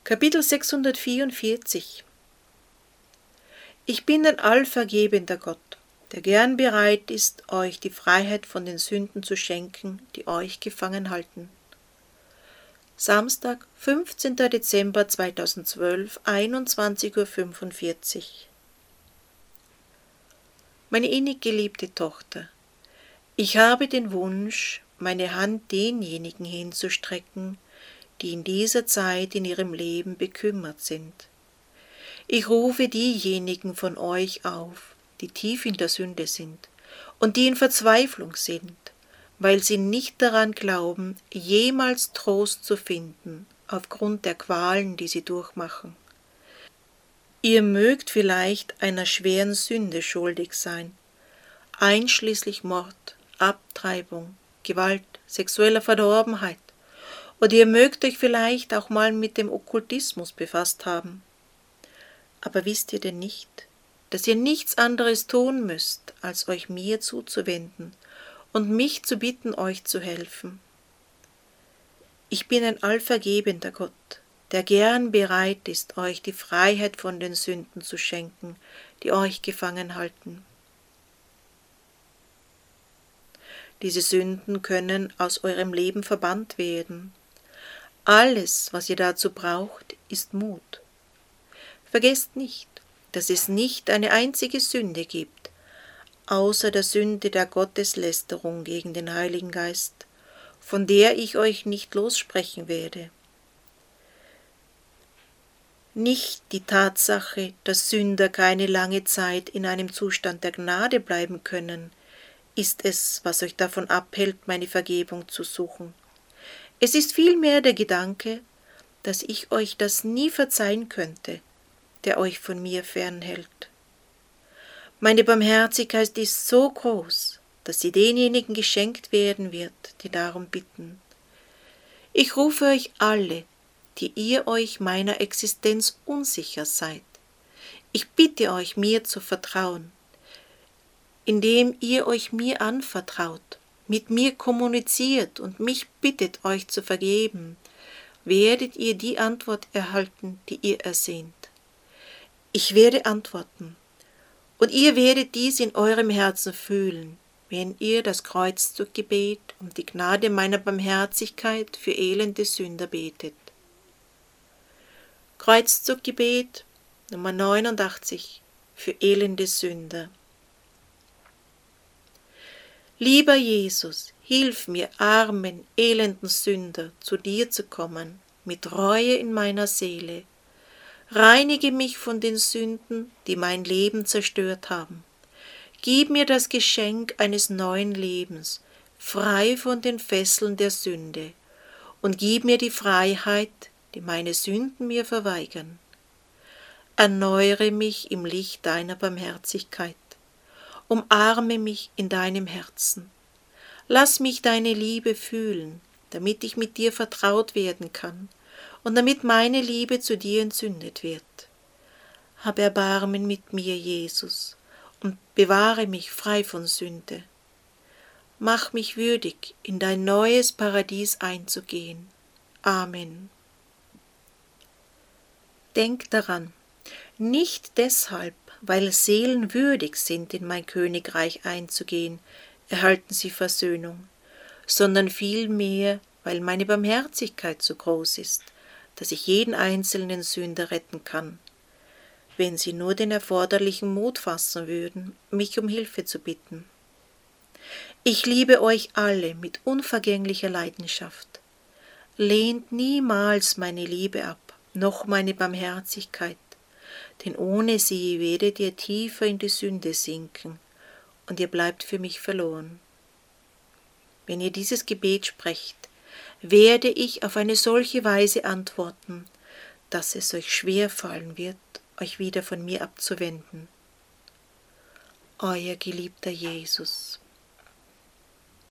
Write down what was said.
Kapitel 644. Ich bin ein allvergebender Gott, der gern bereit ist, euch die Freiheit von den Sünden zu schenken, die euch gefangen halten. Samstag, 15. Dezember 2012, 21:45 Uhr. Meine innig geliebte Tochter, ich habe den Wunsch, meine Hand denjenigen hinzustrecken, die in dieser Zeit in ihrem Leben bekümmert sind. Ich rufe diejenigen von euch auf, die tief in der Sünde sind und die in Verzweiflung sind, weil sie nicht daran glauben, jemals Trost zu finden aufgrund der Qualen, die sie durchmachen. Ihr mögt vielleicht einer schweren Sünde schuldig sein, einschließlich Mord, Abtreibung, Gewalt, sexueller Verdorbenheit, oder ihr mögt euch vielleicht auch mal mit dem Okkultismus befasst haben. Aber wisst ihr denn nicht, dass ihr nichts anderes tun müsst, als euch mir zuzuwenden und mich zu bitten, euch zu helfen? Ich bin ein allvergebender Gott, der gern bereit ist, euch die Freiheit von den Sünden zu schenken, die euch gefangen halten. Diese Sünden können aus eurem Leben verbannt werden. Alles, was ihr dazu braucht, ist Mut. Vergesst nicht, dass es nicht eine einzige Sünde gibt, außer der Sünde der Gotteslästerung gegen den Heiligen Geist, von der ich euch nicht lossprechen werde. Nicht die Tatsache, dass Sünder keine lange Zeit in einem Zustand der Gnade bleiben können, ist es, was euch davon abhält, meine Vergebung zu suchen. Es ist vielmehr der Gedanke, dass ich euch das nie verzeihen könnte, der euch von mir fernhält. Meine Barmherzigkeit ist so groß, dass sie denjenigen geschenkt werden wird, die darum bitten. Ich rufe euch alle, die ihr euch meiner Existenz unsicher seid. Ich bitte euch, mir zu vertrauen, indem ihr euch mir anvertraut, mit mir kommuniziert und mich bittet, euch zu vergeben, werdet ihr die Antwort erhalten, die ihr ersehnt. Ich werde antworten, und ihr werdet dies in eurem Herzen fühlen, wenn ihr das Kreuzzuggebet um die Gnade meiner Barmherzigkeit für elende Sünder betet. Kreuzzuggebet Nummer 89 für elende Sünder. Lieber Jesus, hilf mir, armen, elenden Sünder, zu dir zu kommen, mit Reue in meiner Seele. Reinige mich von den Sünden, die mein Leben zerstört haben. Gib mir das Geschenk eines neuen Lebens, frei von den Fesseln der Sünde, und gib mir die Freiheit, die meine Sünden mir verweigern. Erneuere mich im Licht deiner Barmherzigkeit. Umarme mich in deinem Herzen. Lass mich deine Liebe fühlen, damit ich mit dir vertraut werden kann und damit meine Liebe zu dir entzündet wird. Hab Erbarmen mit mir, Jesus, und bewahre mich frei von Sünde. Mach mich würdig, in dein neues Paradies einzugehen. Amen. Denk daran, nicht deshalb, weil Seelen würdig sind, in mein Königreich einzugehen, erhalten sie Versöhnung, sondern vielmehr, weil meine Barmherzigkeit so groß ist, dass ich jeden einzelnen Sünder retten kann, wenn sie nur den erforderlichen Mut fassen würden, mich um Hilfe zu bitten. Ich liebe euch alle mit unvergänglicher Leidenschaft. Lehnt niemals meine Liebe ab, noch meine Barmherzigkeit, denn ohne sie werdet ihr tiefer in die Sünde sinken, und ihr bleibt für mich verloren. Wenn ihr dieses Gebet sprecht, werde ich auf eine solche Weise antworten, dass es euch schwer fallen wird, euch wieder von mir abzuwenden. Euer geliebter Jesus.